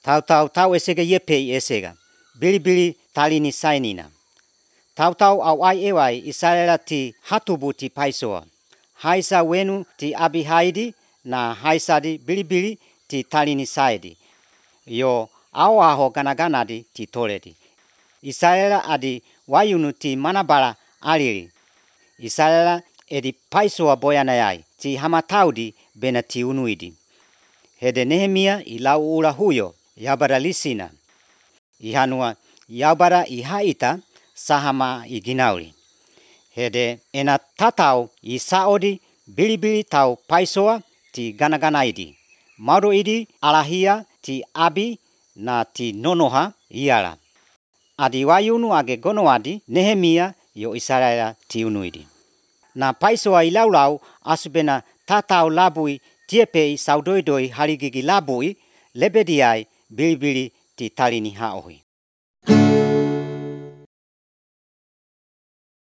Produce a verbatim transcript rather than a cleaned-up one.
Tau tau tau esega yepe esega. Bili-bili talini sainina. Tau tau au ai ewai Israela ti hatubu ti paisoa. Haisa wenu ti abi haidi na haisadi bili-bili ti talini saidi. Yo au aho gana-ganadi ti toledi. Israela adi wayunu ti manabara aliri. Israela edi paisoa boyanayai ti hamataudi bena ti unuidi. Hede Nehemia ilau ula huyo yabara lisina. Ihanua yabara ihaita sahama iginauli. Hede ena tatau isaodi bili-bili tau paisoa ti gana-ganaidi. Maru idi alahia ti abi na ti nonoha iala. Adi wayunu age gonoadi Nehemia yo Israela ti unuidi. Na paisoa ilau-lau asubena tatau labui tiepei saudoi-doi haligigi labui lebediai bili-bili ti talini haohi.